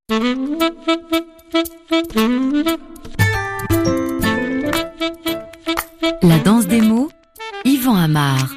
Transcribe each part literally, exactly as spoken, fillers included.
La danse des mots, Yvan Amar.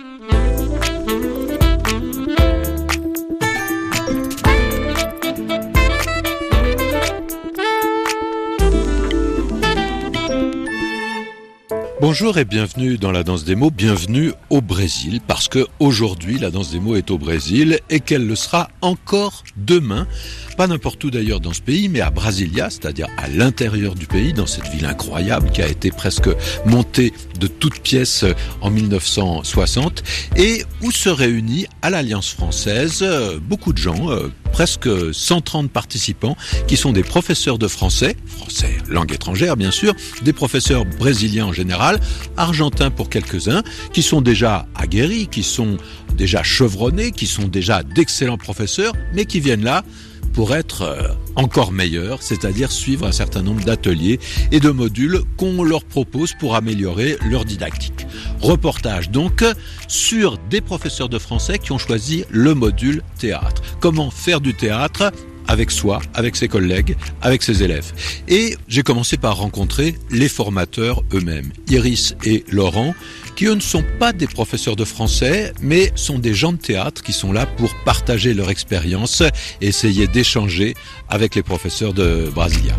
Bonjour et bienvenue dans la danse des mots, bienvenue au Brésil, parce que aujourd'hui la danse des mots est au Brésil et qu'elle le sera encore demain, pas n'importe où d'ailleurs dans ce pays, mais à Brasilia, c'est-à-dire à l'intérieur du pays, dans cette ville incroyable qui a été presque montée de toutes pièces en mille neuf cent soixante, et où se réunit à l'Alliance française beaucoup de gens, presque cent trente participants, qui sont des professeurs de français, français, langue étrangère bien sûr, des professeurs brésiliens en général, argentins pour quelques-uns, qui sont déjà aguerris, qui sont déjà chevronnés, qui sont déjà d'excellents professeurs, mais qui viennent là pour être encore meilleurs, c'est-à-dire suivre un certain nombre d'ateliers et de modules qu'on leur propose pour améliorer leur didactique. Reportage donc sur des professeurs de français qui ont choisi le module théâtre. Comment faire du théâtre avec soi, avec ses collègues, avec ses élèves. Et j'ai commencé par rencontrer les formateurs eux-mêmes, Iris et Laurent, qui eux ne sont pas des professeurs de français, mais sont des gens de théâtre qui sont là pour partager leur expérience et essayer d'échanger avec les professeurs de Brasilia.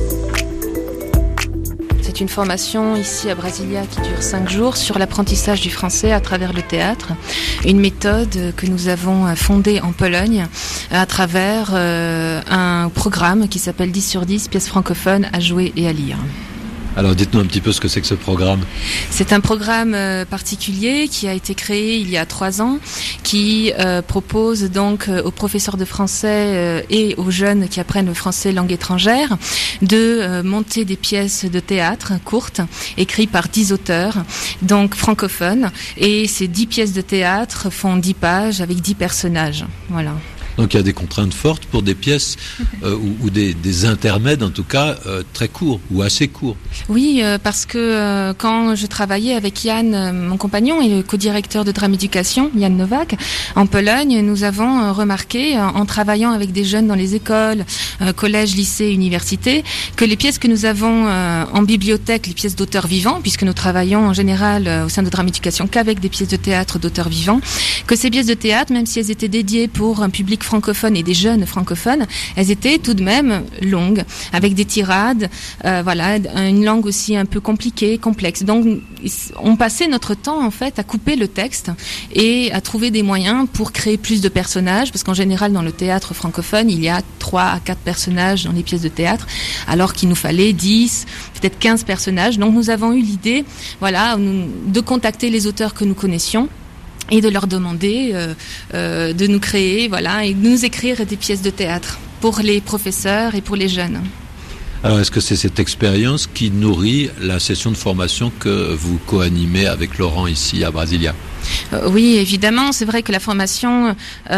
C'est une formation ici à Brasilia qui dure cinq jours sur l'apprentissage du français à travers le théâtre. Une méthode que nous avons fondée en Pologne à travers euh, un programme qui s'appelle dix sur dix, pièces francophones à jouer et à lire. Alors dites-nous un petit peu ce que c'est que ce programme. C'est un programme euh, particulier qui a été créé il y a trois ans, qui euh, propose donc euh, aux professeurs de français euh, et aux jeunes qui apprennent le français langue étrangère de euh, monter des pièces de théâtre courtes, écrites par dix auteurs, donc francophones, et ces dix pièces de théâtre font dix pages avec dix personnages. Voilà. Donc il y a des contraintes fortes pour des pièces euh, ou, ou des, des intermèdes en tout cas euh, très courts ou assez courts. Oui, euh, parce que euh, quand je travaillais avec Yann, euh, mon compagnon et le co-directeur de Drame Éducation, Yann Nowak, en Pologne, nous avons euh, remarqué euh, en travaillant avec des jeunes dans les écoles, euh, collèges, lycées, universités, que les pièces que nous avons euh, en bibliothèque, les pièces d'auteurs vivants, puisque nous travaillons en général euh, au sein de Drame Éducation qu'avec des pièces de théâtre d'auteurs vivants, que ces pièces de théâtre, même si elles étaient dédiées pour un public francophones et des jeunes francophones, elles étaient tout de même longues, avec des tirades, euh, voilà, une langue aussi un peu compliquée, complexe. Donc, on passait notre temps en fait à couper le texte et à trouver des moyens pour créer plus de personnages, parce qu'en général dans le théâtre francophone, il y a trois à quatre personnages dans les pièces de théâtre, alors qu'il nous fallait dix, peut-être quinze personnages. Donc, nous avons eu l'idée, voilà, de contacter les auteurs que nous connaissions et de leur demander euh, euh, de nous créer, voilà, et de nous écrire des pièces de théâtre pour les professeurs et pour les jeunes. Alors, est-ce que c'est cette expérience qui nourrit la session de formation que vous co-animez avec Laurent ici à Brasilia ? Euh, oui, évidemment, c'est vrai que la formation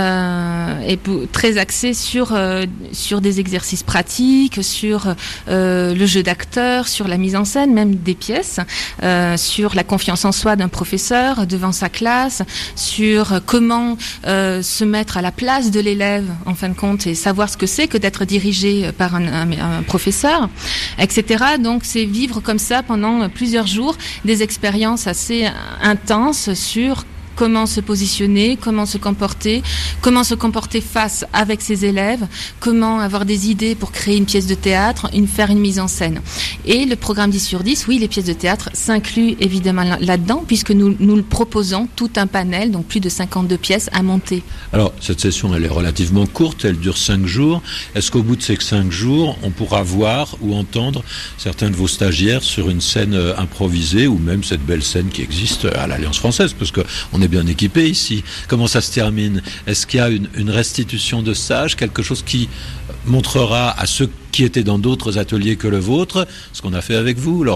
euh, est très axée sur euh, sur des exercices pratiques, sur euh, le jeu d'acteur, sur la mise en scène, même des pièces, euh, sur la confiance en soi d'un professeur devant sa classe, sur comment euh, se mettre à la place de l'élève, en fin de compte, et savoir ce que c'est que d'être dirigé par un, un, un professeur, et cetera. Donc, c'est vivre comme ça pendant plusieurs jours des expériences assez intenses sur comment se positionner, comment se comporter, comment se comporter face avec ses élèves, comment avoir des idées pour créer une pièce de théâtre, une, faire une mise en scène. Et le programme dix sur dix, oui, les pièces de théâtre s'incluent évidemment là-dedans, puisque nous, nous le proposons tout un panel, donc plus de cinquante-deux pièces à monter. Alors, cette session, elle est relativement courte, elle dure cinq jours. Est-ce qu'au bout de ces cinq jours, on pourra voir ou entendre certains de vos stagiaires sur une scène euh, improvisée, ou même cette belle scène qui existe à l'Alliance française, parce que on est bien équipé ici. Comment ça se termine ? Est-ce qu'il y a une, une restitution de stage, quelque chose qui montrera à ceux qui étaient dans d'autres ateliers que le vôtre ce qu'on a fait avec vous, Laurent ?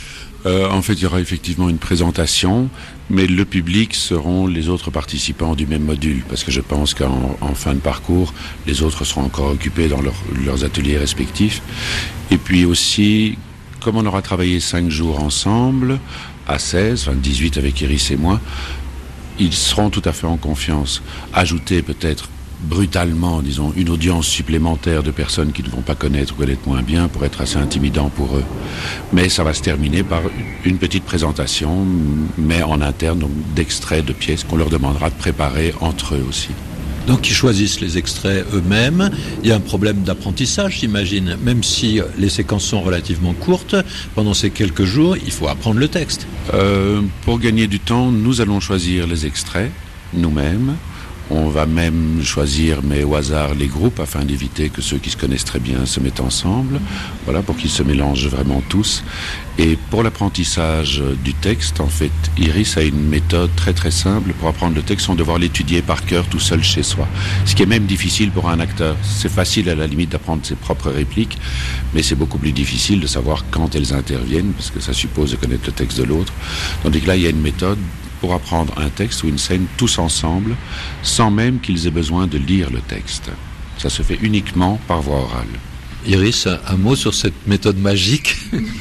Euh, en fait, il y aura effectivement une présentation, mais le public seront les autres participants du même module, parce que je pense qu'en en fin de parcours, les autres seront encore occupés dans leur, leurs ateliers respectifs. Et puis aussi, comme on aura travaillé cinq jours ensemble, à seize, enfin dix-huit avec Iris et moi, ils seront tout à fait en confiance. Ajouter peut-être brutalement, disons, une audience supplémentaire de personnes qui ne vont pas connaître ou connaître moins bien pour être assez intimidant pour eux. Mais ça va se terminer par une petite présentation, mais en interne, donc d'extraits de pièces qu'on leur demandera de préparer entre eux aussi. Donc ils choisissent les extraits eux-mêmes. Il y a un problème d'apprentissage, j'imagine. Même si les séquences sont relativement courtes, pendant ces quelques jours, il faut apprendre le texte. Euh, pour gagner du temps, nous allons choisir les extraits nous-mêmes. On va même choisir, mais au hasard, les groupes afin d'éviter que ceux qui se connaissent très bien se mettent ensemble. Voilà, pour qu'ils se mélangent vraiment tous. Et pour l'apprentissage du texte, en fait, Iris a une méthode très très simple pour apprendre le texte sans devoir l'étudier par cœur tout seul chez soi. Ce qui est même difficile pour un acteur. C'est facile à la limite d'apprendre ses propres répliques, mais c'est beaucoup plus difficile de savoir quand elles interviennent, parce que ça suppose de connaître le texte de l'autre. Tandis que là, il y a une méthode pour apprendre un texte ou une scène tous ensemble, sans même qu'ils aient besoin de lire le texte. Ça se fait uniquement par voie orale. Iris, un mot sur cette méthode magique?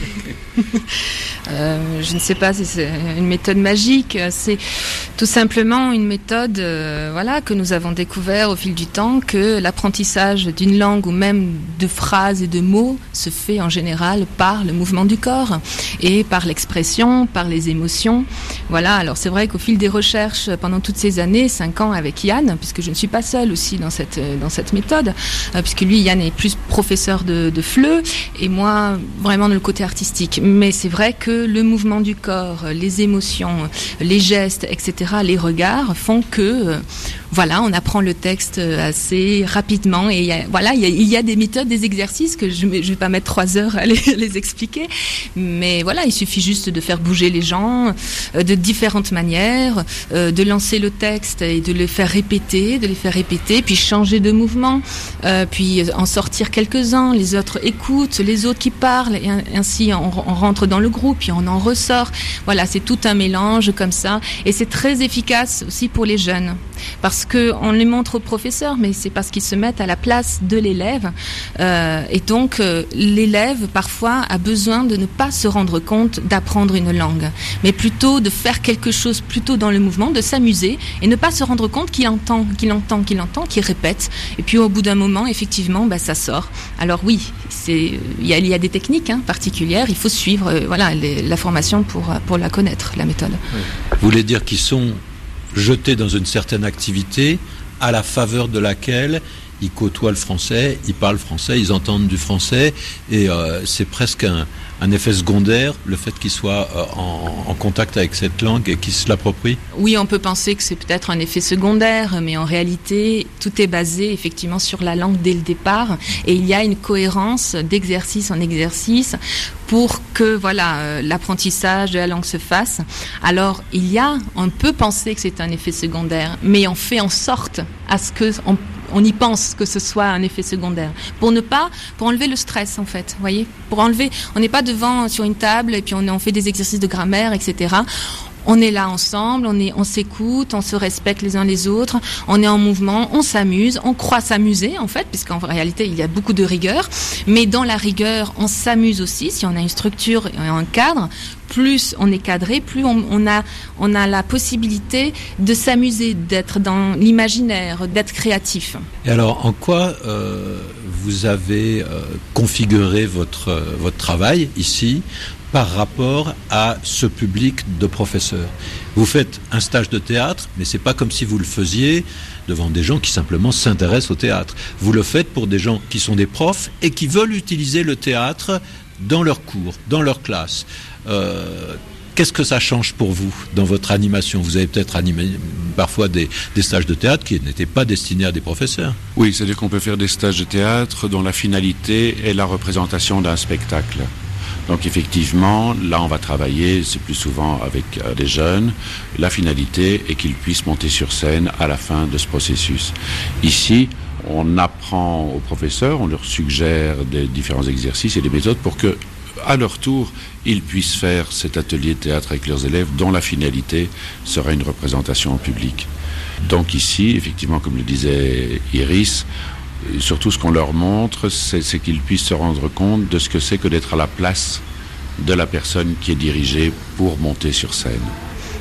Euh, je ne sais pas si c'est une méthode magique, c'est tout simplement une méthode euh, voilà, que nous avons découvert au fil du temps, que l'apprentissage d'une langue ou même de phrases et de mots se fait en général par le mouvement du corps et par l'expression, par les émotions. Voilà, alors c'est vrai qu'au fil des recherches pendant toutes ces années, cinq ans avec Yann, puisque je ne suis pas seule aussi dans cette, dans cette méthode, euh, puisque lui, Yann est plus professeur de, de F L E et moi vraiment dans le côté artistique. Mais c'est vrai que le mouvement du corps, les émotions, les gestes, et cetera, les regards font que, euh, voilà, on apprend le texte assez rapidement. Et il y a, voilà, il y a, il y a des méthodes, des exercices que je ne vais pas mettre trois heures à les, les expliquer. Mais voilà, il suffit juste de faire bouger les gens euh, de différentes manières, euh, de lancer le texte et de le faire répéter, de les faire répéter, puis changer de mouvement, euh, puis en sortir quelques-uns, les autres écoutent, les autres qui parlent, et ainsi on, on rentre dans le groupe, puis on en ressort. Voilà, c'est tout un mélange comme ça, et c'est très efficace aussi pour les jeunes, parce que on les montre aux professeurs, mais c'est parce qu'ils se mettent à la place de l'élève, euh, et donc euh, l'élève parfois a besoin de ne pas se rendre compte d'apprendre une langue, mais plutôt de faire quelque chose plutôt dans le mouvement, de s'amuser et ne pas se rendre compte qu'il entend, qu'il entend, qu'il entend, qu'il répète, et puis au bout d'un moment, effectivement, bah, ça sort. Alors oui, c'est, il y a, il y a des techniques hein, particulières, il faut suivre, euh, voilà, les, la formation pour pour la connaître, la méthode. Oui. Vous voulez dire qu'ils sont jetés dans une certaine activité à la faveur de laquelle ils côtoient le français, ils parlent français, ils entendent du français, et euh, c'est presque un, un effet secondaire, le fait qu'ils soient euh, en, en contact avec cette langue et qu'ils se l'approprient? Oui, on peut penser que c'est peut-être un effet secondaire, mais en réalité, tout est basé effectivement sur la langue dès le départ, et il y a une cohérence d'exercice en exercice pour que voilà euh, l'apprentissage de la langue se fasse. Alors, il y a, on peut penser que c'est un effet secondaire, mais on fait en sorte à ce que on on y pense que ce soit un effet secondaire. Pour ne pas, pour enlever le stress, en fait, vous voyez. Pour enlever, on n'est pas devant sur une table et puis on, on fait des exercices de grammaire, et cetera. On est là ensemble, on est, on s'écoute, on se respecte les uns les autres, on est en mouvement, on s'amuse, on croit s'amuser en fait, puisqu'en réalité il y a beaucoup de rigueur, mais dans la rigueur on s'amuse aussi. Si on a une structure et un cadre, plus on est cadré, plus on, on a, on a la possibilité de s'amuser, d'être dans l'imaginaire, d'être créatif. Et alors, en quoi euh, vous avez euh, configuré votre euh, votre travail ici par rapport à ce public de professeurs? Vous faites un stage de théâtre, mais c'est pas comme si vous le faisiez devant des gens qui simplement s'intéressent au théâtre. Vous le faites pour des gens qui sont des profs et qui veulent utiliser le théâtre dans leurs cours, dans leur classe. Euh, qu'est-ce que ça change pour vous dans votre animation? Vous avez peut-être animé parfois des, des stages de théâtre qui n'étaient pas destinés à des professeurs. Oui, c'est-à-dire qu'on peut faire des stages de théâtre dont la finalité est la représentation d'un spectacle. Donc effectivement, là on va travailler, c'est plus souvent avec euh, des jeunes, la finalité est qu'ils puissent monter sur scène à la fin de ce processus. Ici, on apprend aux professeurs, on leur suggère des différents exercices et des méthodes pour que, à leur tour, ils puissent faire cet atelier de théâtre avec leurs élèves dont la finalité sera une représentation en public. Donc ici, effectivement, comme le disait Iris, surtout ce qu'on leur montre, c'est, c'est qu'ils puissent se rendre compte de ce que c'est que d'être à la place de la personne qui est dirigée pour monter sur scène.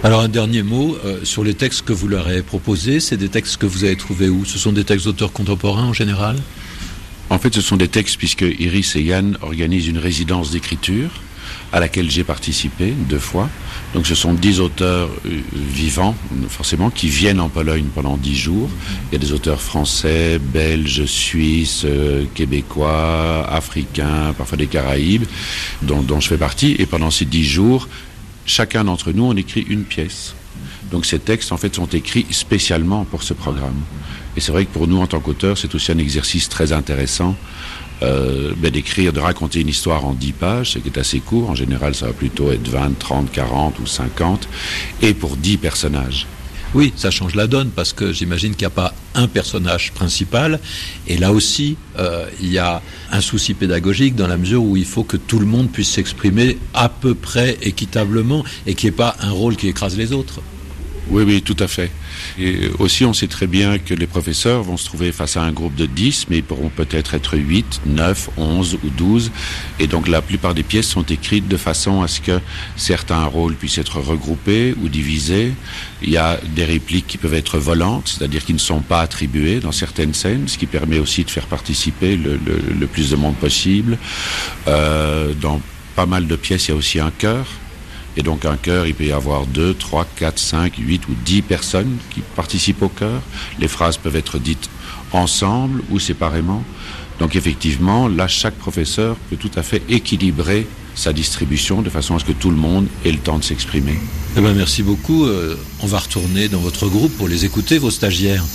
Alors un dernier mot euh, sur les textes que vous leur avez proposés. C'est des textes que vous avez trouvés où ? Ce sont des textes d'auteurs contemporains en général ? En fait, ce sont des textes puisque Iris et Yann organisent une résidence d'écriture à laquelle j'ai participé deux fois. Donc ce sont dix auteurs euh, vivants, forcément, qui viennent en Pologne pendant dix jours. Il y a des auteurs français, belges, suisses, euh, québécois, africains, parfois des Caraïbes, dont, dont je fais partie. Et pendant ces dix jours, chacun d'entre nous, on écrit une pièce. Donc ces textes, en fait, sont écrits spécialement pour ce programme. Et c'est vrai que pour nous, en tant qu'auteurs, c'est aussi un exercice très intéressant euh, ben, d'écrire, de raconter une histoire en dix pages, ce qui est assez court. En général, ça va plutôt être vingt, trente, quarante ou cinquante, et pour dix personnages. Oui, ça change la donne, parce que j'imagine qu'il n'y a pas un personnage principal. Et là aussi, euh, il y a un souci pédagogique dans la mesure où il faut que tout le monde puisse s'exprimer à peu près équitablement et qu'il n'y ait pas un rôle qui écrase les autres. Oui, oui, tout à fait. Et aussi, on sait très bien que les professeurs vont se trouver face à un groupe de dix, mais ils pourront peut-être être huit, neuf, onze ou douze. Et donc, la plupart des pièces sont écrites de façon à ce que certains rôles puissent être regroupés ou divisés. Il y a des répliques qui peuvent être volantes, c'est-à-dire qui ne sont pas attribuées dans certaines scènes, ce qui permet aussi de faire participer le, le, le plus de monde possible. Euh, dans pas mal de pièces, il y a aussi un chœur. Et donc un chœur, il peut y avoir deux, trois, quatre, cinq, huit ou dix personnes qui participent au chœur. Les phrases peuvent être dites ensemble ou séparément. Donc effectivement, là, chaque professeur peut tout à fait équilibrer sa distribution de façon à ce que tout le monde ait le temps de s'exprimer. Eh bien, merci beaucoup. Euh, on va retourner dans votre groupe pour les écouter, vos stagiaires.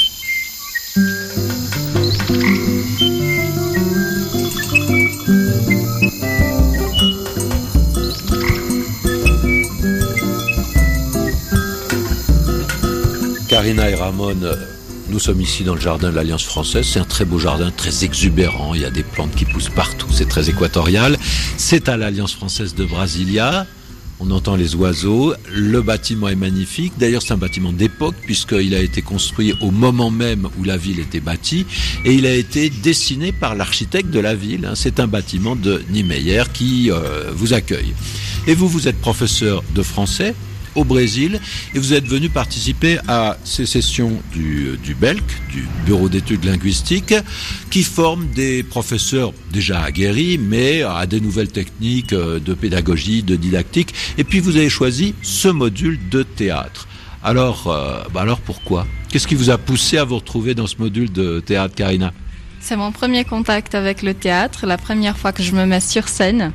Karina et Ramon, nous sommes ici dans le jardin de l'Alliance française. C'est un très beau jardin, très exubérant. Il y a des plantes qui poussent partout. C'est très équatorial. C'est à l'Alliance française de Brasilia. On entend les oiseaux. Le bâtiment est magnifique. D'ailleurs, c'est un bâtiment d'époque puisqu'il a été construit au moment même où la ville était bâtie. Et il a été dessiné par l'architecte de la ville. C'est un bâtiment de Niemeyer qui euh, vous accueille. Et vous, vous êtes professeur de français au Brésil, et vous êtes venu participer à ces sessions du, du B E L C, du Bureau d'études linguistiques, qui forment des professeurs déjà aguerris, mais à des nouvelles techniques de pédagogie, de didactique. Et puis vous avez choisi ce module de théâtre. Alors, euh, bah alors pourquoi ? Qu'est-ce qui vous a poussé à vous retrouver dans ce module de théâtre, Karina ? C'est mon premier contact avec le théâtre, la première fois que je me mets sur scène.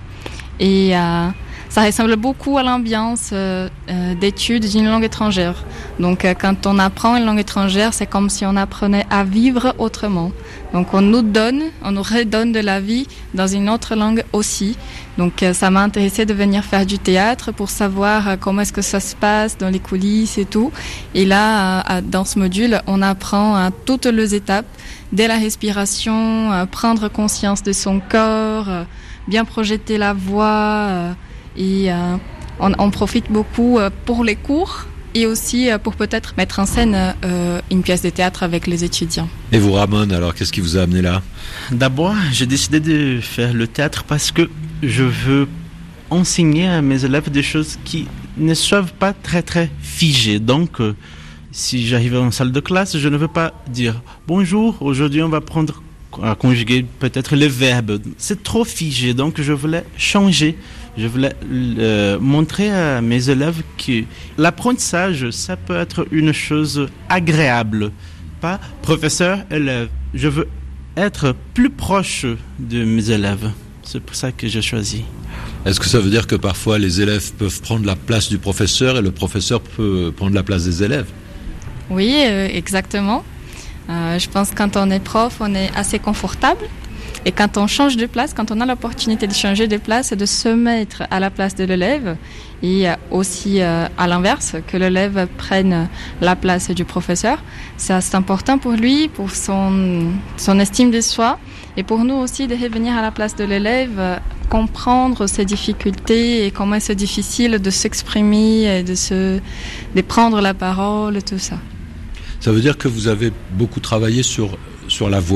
Et euh, ça ressemble beaucoup à l'ambiance euh, euh, d'études d'une langue étrangère. Donc euh, quand on apprend une langue étrangère, c'est comme si on apprenait à vivre autrement. Donc on nous donne, on nous redonne de la vie dans une autre langue aussi. Donc euh, ça m'a intéressé de venir faire du théâtre pour savoir euh, comment est-ce que ça se passe dans les coulisses et tout. Et là, euh, dans ce module, on apprend à toutes les étapes, dès la respiration, à prendre conscience de son corps, euh, bien projeter la voix, euh, et euh, on, on profite beaucoup euh, pour les cours et aussi euh, pour peut-être mettre en scène euh, une pièce de théâtre avec les étudiants. Et vous, Ramon, alors qu'est-ce qui vous a amené là ? D'abord, j'ai décidé de faire le théâtre parce que je veux enseigner à mes élèves des choses qui ne soient pas très très figées. Donc, euh, si j'arrive en salle de classe, je ne veux pas dire « Bonjour, aujourd'hui on va prendre à conjuguer peut-être les verbes ». C'est trop figé, donc je voulais changer. Je voulais euh, montrer à mes élèves que l'apprentissage, ça peut être une chose agréable, pas professeur-élève. Je veux être plus proche de mes élèves. C'est pour ça que j'ai choisi. Est-ce que ça veut dire que parfois les élèves peuvent prendre la place du professeur et le professeur peut prendre la place des élèves ? Oui, euh, exactement. Euh, je pense que quand on est prof, on est assez confortable. Et quand on change de place, quand on a l'opportunité de changer de place et de se mettre à la place de l'élève, et aussi euh, à l'inverse, que l'élève prenne la place du professeur, ça, c'est important pour lui, pour son, son estime de soi, et pour nous aussi de revenir à la place de l'élève, euh, comprendre ses difficultés et comment c'est difficile de s'exprimer et de, se, de prendre la parole et tout ça. Ça veut dire que vous avez beaucoup travaillé sur, sur la voix ?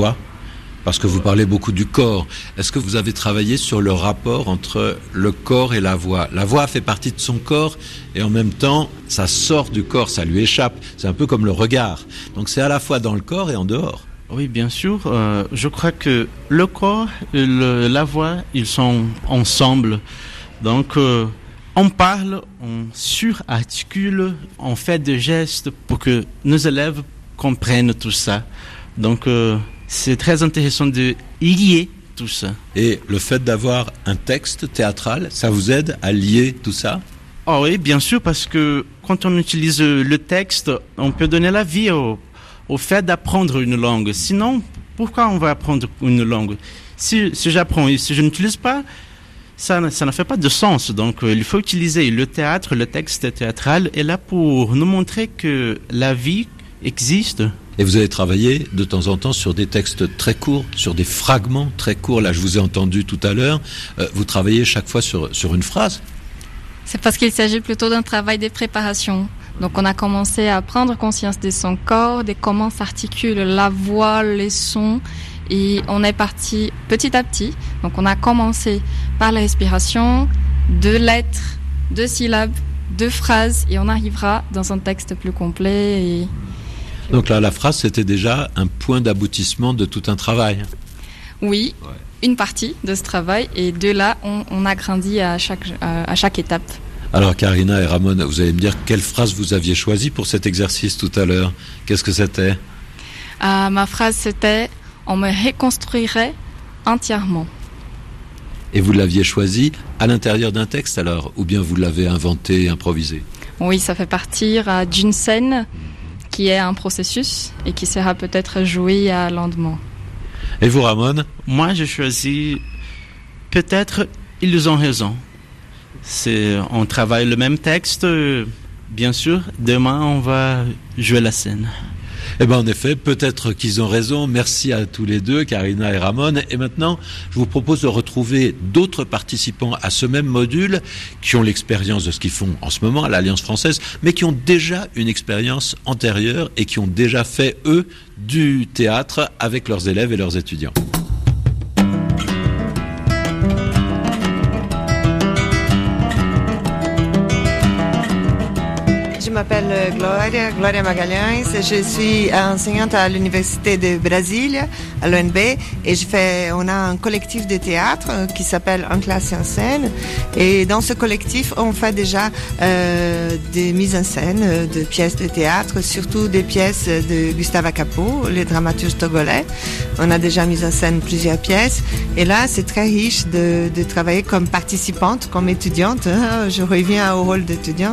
Parce que vous parlez beaucoup du corps. Est-ce que vous avez travaillé sur le rapport entre le corps et la voix ? La voix fait partie de son corps et en même temps, ça sort du corps, ça lui échappe. C'est un peu comme le regard. Donc c'est à la fois dans le corps et en dehors. Oui, bien sûr. Euh, je crois que le corps et le, la voix, ils sont ensemble. Donc, euh, on parle, on surarticule, on fait des gestes pour que nos élèves comprennent tout ça. Donc, euh, c'est très intéressant de lier tout ça. Et le fait d'avoir un texte théâtral, ça vous aide à lier tout ça ? Oh oui, bien sûr, parce que quand on utilise le texte, on peut donner la vie au, au fait d'apprendre une langue. Sinon, pourquoi on va apprendre une langue ? Si, si j'apprends et si je n'utilise pas, ça, ça ne fait pas de sens. Donc, euh, il faut utiliser le théâtre, le texte théâtral est là pour nous montrer que la vie existe. Et vous avez travaillé de temps en temps sur des textes très courts, sur des fragments très courts. Là, je vous ai entendu tout à l'heure. Euh, vous travaillez chaque fois sur, sur une phrase. C'est parce qu'il s'agit plutôt d'un travail de préparation. Donc on a commencé à prendre conscience de son corps, de comment s'articule la voix, les sons. Et on est parti petit à petit. Donc on a commencé par la respiration, deux lettres, deux syllabes, deux phrases. Et on arrivera dans un texte plus complet. Et... Donc là, la phrase, c'était déjà un point d'aboutissement de tout un travail. Oui, ouais. Une partie de ce travail. Et de là, on, on a grandi à chaque, à chaque étape. Alors, Karina et Ramon, vous allez me dire quelle phrase vous aviez choisie pour cet exercice tout à l'heure. Qu'est-ce que c'était ? euh, Ma phrase, c'était « On me reconstruirait entièrement ». Et vous l'aviez choisie à l'intérieur d'un texte alors ? Ou bien vous l'avez inventé, improvisé ? Oui, ça fait partir euh, d'une scène qui est un processus et qui sera peut-être joué à lentement. Et vous, Ramon ? Moi, j'ai choisi peut-être « Ils ont raison ». C'est, on travaille le même texte, euh, bien sûr. Demain, on va jouer la scène. Eh bien, en effet, peut-être qu'ils ont raison. Merci à tous les deux, Karina et Ramon. Et maintenant, je vous propose de retrouver d'autres participants à ce même module qui ont l'expérience de ce qu'ils font en ce moment à l'Alliance française, mais qui ont déjà une expérience antérieure et qui ont déjà fait, eux, du théâtre avec leurs élèves et leurs étudiants. Je m'appelle Gloria, Gloria Magalhães. Je suis enseignante à l'Université de Brasilia, à l'U N B, et je fais, on a un collectif de théâtre qui s'appelle En classe et en scène. Et dans ce collectif, on fait déjà euh, des mises en scène de pièces de théâtre, surtout des pièces de Gustave Akapo, le dramaturge togolais. On a déjà mis en scène plusieurs pièces. Et là, c'est très riche de, de travailler comme participante, comme étudiante. Je reviens au rôle d'étudiant.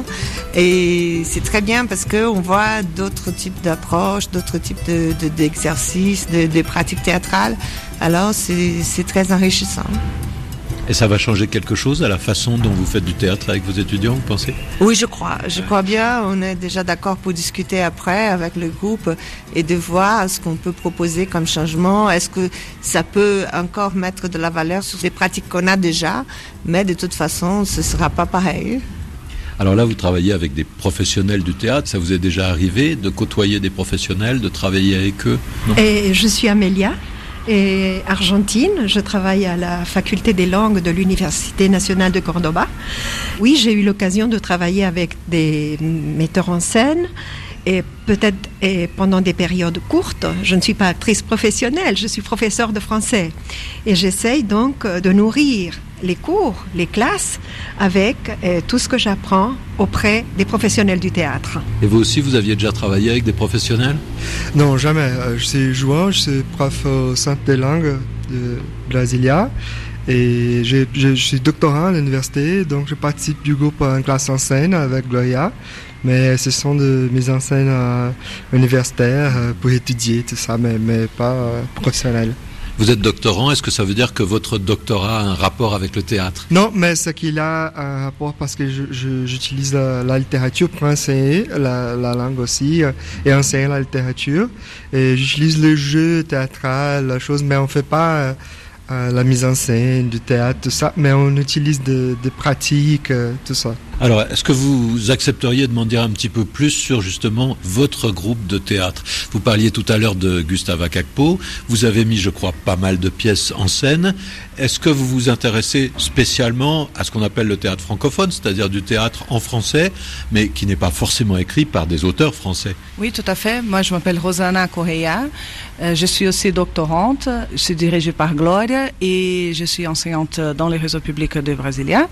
Et c'est très bien parce qu'on voit d'autres types d'approches, d'autres types de, de, d'exercices, de, de pratiques théâtrales. Alors, c'est, c'est très enrichissant. Et ça va changer quelque chose à la façon dont vous faites du théâtre avec vos étudiants, vous pensez ? Oui, je crois. Je crois bien. On est déjà d'accord pour discuter après avec le groupe et de voir ce qu'on peut proposer comme changement. Est-ce que ça peut encore mettre de la valeur sur les pratiques qu'on a déjà ? Mais de toute façon, ce ne sera pas pareil. Alors là, vous travaillez avec des professionnels du théâtre. Ça vous est déjà arrivé de côtoyer des professionnels, de travailler avec eux ? Non ? Et je suis Amélia, et argentine. Je travaille à la faculté des langues de l'Université nationale de Cordoba. Oui, j'ai eu l'occasion de travailler avec des metteurs en scène. Et peut-être et pendant des périodes courtes, je ne suis pas actrice professionnelle, je suis professeure de français. Et j'essaye donc de nourrir les cours, les classes, avec euh, tout ce que j'apprends auprès des professionnels du théâtre. Et vous aussi, vous aviez déjà travaillé avec des professionnels ? Non, jamais. Je suis João, je suis prof au Centre des langues de Brasilia. Et je, je, je suis doctorant à l'université, donc je participe du groupe en classe en scène avec Gloria. Mais ce sont de mises en scène euh, universitaires euh, pour étudier tout ça, mais, mais pas euh, professionnelles. Vous êtes doctorant, est-ce que ça veut dire que votre doctorat a un rapport avec le théâtre ? Non, mais c'est qu'il a un rapport parce que je, je, j'utilise la, la littérature pour enseigner la, la langue aussi euh, et enseigner la littérature. Et j'utilise le jeu théâtral, la chose, mais on ne fait pas euh, euh, la mise en scène du théâtre, tout ça, mais on utilise des de pratiques, euh, tout ça. Alors, est-ce que vous accepteriez de m'en dire un petit peu plus sur justement votre groupe de théâtre ? Vous parliez tout à l'heure de Gustave Akakpo, vous avez mis, je crois, pas mal de pièces en scène. Est-ce que vous vous intéressez spécialement à ce qu'on appelle le théâtre francophone, c'est-à-dire du théâtre en français, mais qui n'est pas forcément écrit par des auteurs français ? Oui, tout à fait. Moi, je m'appelle Rosana Correia. Euh, je suis aussi doctorante. Je suis dirigée par Gloria et je suis enseignante dans les réseaux publics de Brasilia.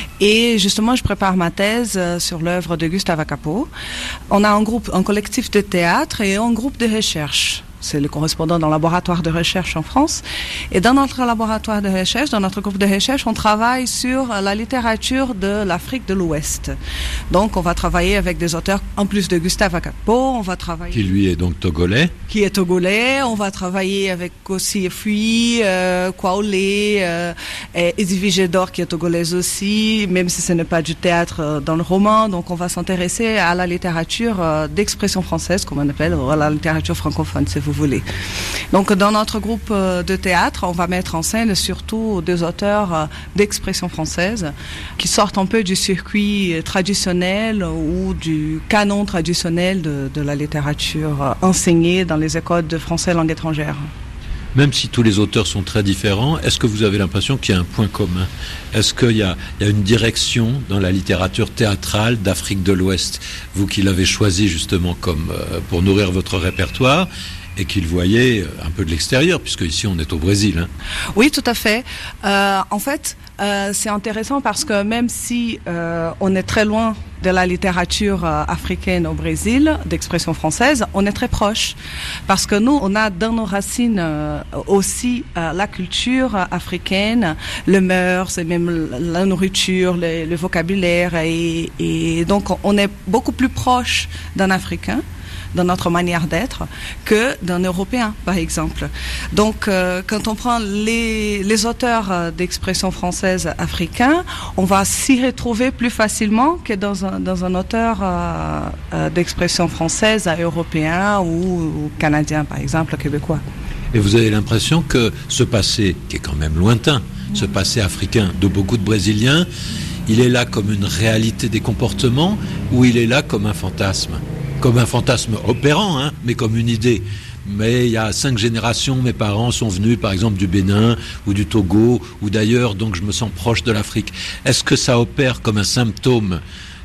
Et justement, je prépare ma thèse sur l'œuvre de Gustave Akakpo. On a un groupe, un collectif de théâtre et un groupe de recherche. C'est le correspondant d'un laboratoire de recherche en France. Et dans notre laboratoire de recherche, dans notre groupe de recherche, on travaille sur la littérature de l'Afrique de l'Ouest. Donc, on va travailler avec des auteurs, en plus de Gustave Akakpo, on va travailler... Qui lui est donc togolais. Qui est togolais. On va travailler avec aussi Efui, euh, Kwaolé, euh, et Edwige Gédor, qui est togolaise aussi, même si ce n'est pas du théâtre euh, dans le roman. Donc, on va s'intéresser à la littérature euh, d'expression française, comme on appelle, ou à la littérature francophone, si vous vous voulez. Donc, dans notre groupe de théâtre, on va mettre en scène surtout des auteurs d'expression française qui sortent un peu du circuit traditionnel ou du canon traditionnel de, de la littérature enseignée dans les écoles de français langue étrangère. Même si tous les auteurs sont très différents, est-ce que vous avez l'impression qu'il y a un point commun ? Est-ce qu'il y a, il y a une direction dans la littérature théâtrale d'Afrique de l'Ouest ? Vous qui l'avez choisi justement comme, euh, pour nourrir votre répertoire, et qu'il voyait un peu de l'extérieur, puisque ici on est au Brésil. Hein. Oui, tout à fait. Euh, en fait, euh, c'est intéressant parce que même si euh, on est très loin de la littérature euh, africaine au Brésil, d'expression française, on est très proche. Parce que nous, on a dans nos racines euh, aussi euh, la culture africaine, le mœurs, et même la nourriture, le, le vocabulaire. Et, et donc, on est beaucoup plus proche d'un Africain dans notre manière d'être que d'un Européen, par exemple. Donc, euh, quand on prend les, les auteurs euh, d'expression française africains, on va s'y retrouver plus facilement que dans un, dans un auteur euh, euh, d'expression française européen ou, ou canadien, par exemple, québécois. Et vous avez l'impression que ce passé, qui est quand même lointain, ce passé africain de beaucoup de Brésiliens, il est là comme une réalité des comportements ou il est là comme un fantasme ? Comme un fantasme opérant, hein, mais comme une idée. Mais il y a cinq générations, mes parents sont venus par exemple du Bénin ou du Togo ou d'ailleurs, donc je me sens proche de l'Afrique. Est-ce que ça opère comme un symptôme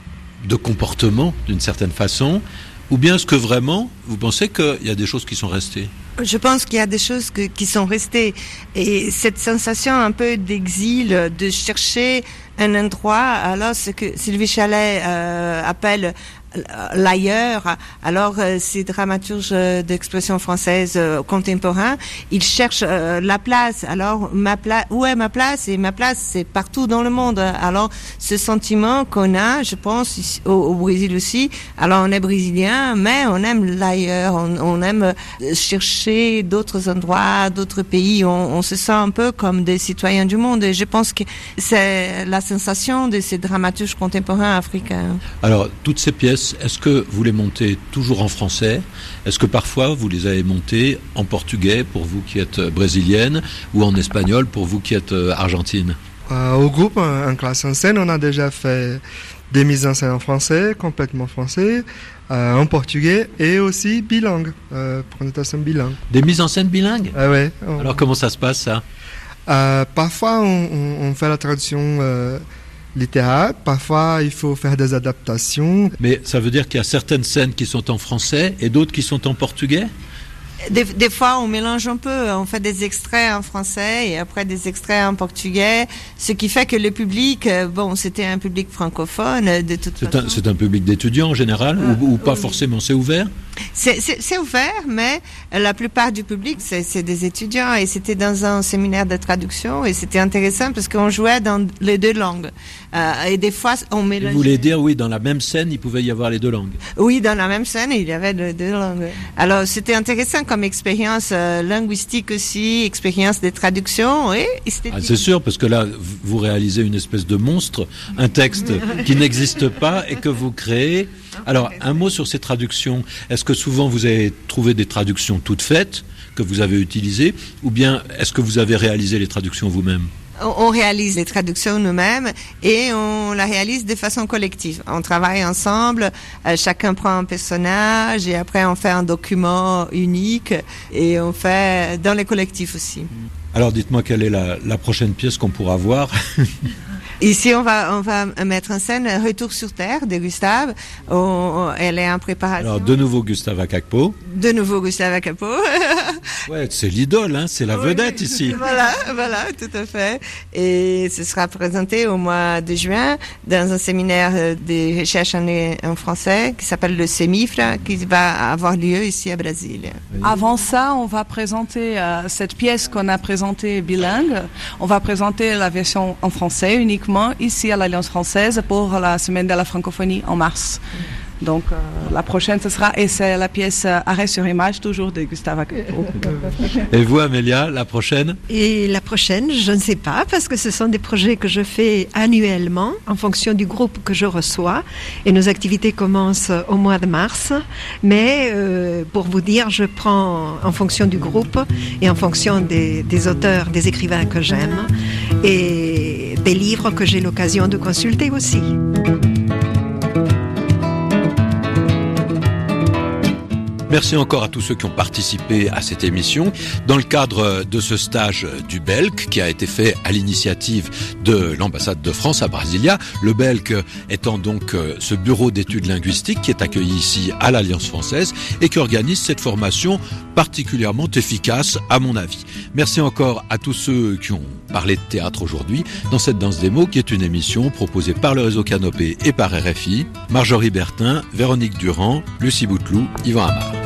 de comportement d'une certaine façon, ou bien est-ce que vraiment vous pensez qu'il y a des choses qui sont restées ? Je pense qu'il y a des choses que, qui sont restées. Et cette sensation un peu d'exil, de chercher un endroit, alors ce que Sylvie Chalais euh, appelle l'ailleurs, alors euh, ces dramaturges d'expression française euh, contemporains, ils cherchent euh, la place. Alors, ma place, où est ma place? Et ma place, c'est partout dans le monde. Alors, ce sentiment qu'on a, je pense, ici, au, au Brésil aussi, alors on est brésilien, mais on aime l'ailleurs, on, on aime chercher d'autres endroits, d'autres pays, on, on se sent un peu comme des citoyens du monde. Et je pense que c'est la sensation de ces dramaturges contemporains africains. Alors, toutes ces pièces, est-ce que vous les montez toujours en français ? Est-ce que parfois vous les avez montées en portugais pour vous qui êtes brésilienne ou en espagnol pour vous qui êtes argentine ? euh, Au groupe, en, en classe en scène, on a déjà fait des mises en scène en français, complètement français, euh, en portugais et aussi bilingue, euh, présentation bilingue. Des mises en scène bilingues ? Ah ouais. On... Alors comment ça se passe ça ? euh, Parfois on, on, on fait la traduction euh, littéraire, parfois il faut faire des adaptations. Mais ça veut dire qu'il y a certaines scènes qui sont en français et d'autres qui sont en portugais ? Des, des fois, on mélange un peu. On fait des extraits en français et après des extraits en portugais, ce qui fait que le public, bon, c'était un public francophone de toute c'est façon. Un, c'est un public d'étudiants en général ah, ou, ou pas oui. forcément, c'est ouvert ? C'est, c'est, c'est ouvert, mais la plupart du public, c'est, c'est des étudiants et c'était dans un séminaire de traduction et c'était intéressant parce qu'on jouait dans les deux langues. Euh, et des fois, on mélangeait... Vous voulez dire, oui, dans la même scène, il pouvait y avoir les deux langues ? Oui, dans la même scène, il y avait les deux langues. Alors, c'était intéressant comme expérience euh, linguistique aussi, expérience de traduction et esthétique. Ah, c'est sûr, parce que là, vous réalisez une espèce de monstre, un texte qui n'existe pas et que vous créez. Alors, un mot sur ces traductions. Est-ce que souvent vous avez trouvé des traductions toutes faites que vous avez utilisées, ou bien est-ce que vous avez réalisé les traductions vous-même ? On réalise les traductions nous-mêmes et on la réalise de façon collective. On travaille ensemble, euh, chacun prend un personnage et après on fait un document unique et on fait dans les collectifs aussi. Alors dites-moi quelle est la, la prochaine pièce qu'on pourra voir. Ici, on va, on va mettre en scène Retour sur Terre de Gustave. On, on, elle est en préparation. Alors, de nouveau Gustave Akakpo. De nouveau Gustave Akakpo. Ouais, c'est l'idole, hein, c'est la vedette oui, ici. Voilà, voilà, tout à fait. Et ce sera présenté au mois de juin dans un séminaire de recherche en, en français qui s'appelle le Semifra, qui va avoir lieu ici à Brasilia. Oui. Avant ça, on va présenter euh, cette pièce qu'on a présentée bilingue. On va présenter la version en français uniquement ici à l'Alliance française pour la semaine de la francophonie en mars. Donc euh, la prochaine ce sera, et c'est la pièce euh, Arrêt sur image, toujours de Gustave Akakpo. Et vous Amélia, la prochaine? Et la prochaine, je ne sais pas, parce que ce sont des projets que je fais annuellement en fonction du groupe que je reçois, et nos activités commencent au mois de mars, mais euh, pour vous dire, je prends en fonction du groupe et en fonction des, des auteurs, des écrivains que j'aime, et des livres que j'ai l'occasion de consulter aussi. Merci encore à tous ceux qui ont participé à cette émission dans le cadre de ce stage du Belk qui a été fait à l'initiative de l'ambassade de France à Brasilia. Le Belk étant donc ce bureau d'études linguistiques qui est accueilli ici à l'Alliance française et qui organise cette formation particulièrement efficace à mon avis. Merci encore à tous ceux qui ont parlé de théâtre aujourd'hui dans cette Danse des mots qui est une émission proposée par le réseau Canopé et par R F I. Marjorie Bertin, Véronique Durand, Lucie Bouteloup, Yvan Amar.